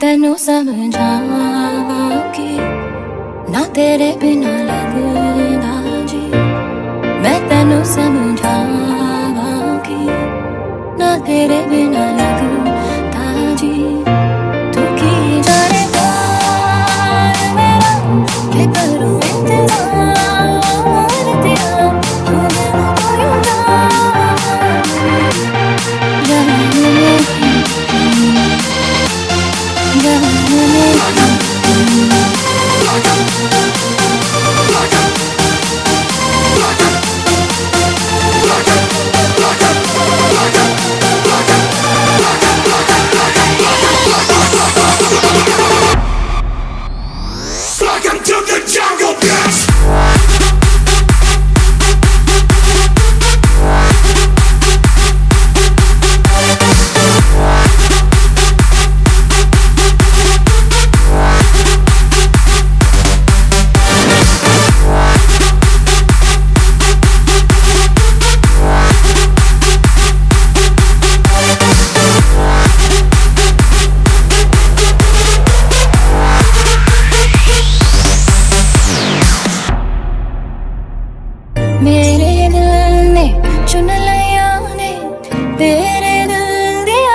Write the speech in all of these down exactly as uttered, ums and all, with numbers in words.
तेनू समझावां कि ना तेरे बिना लगदा जी। मैं तेनू समझावां कि ना तेरे बिना लगदा जी। तू की जाने प्यार मेरा के करूं इंतजार तेरा। तू मेरा कोई मेरे दिल ने चुन लिया ने तेरे दिल दिया।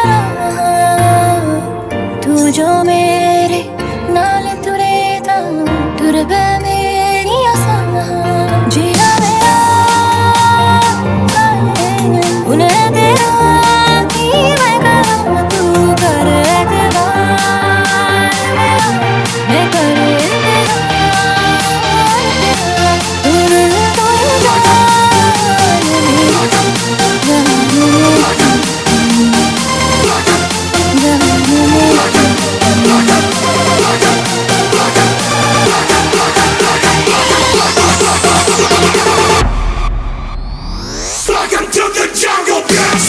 तू जो मेरे नाल तुरे था तुर पे मेरी आसा। जिया मेरा उन्हें तेरा की मैं करूं तू कर एतबार मेरा। मैं करूं इंतजार तेरा। तू Welcome to the Jungle Beats.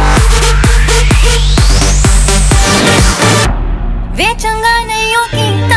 वे चंगा नहीं हो कीता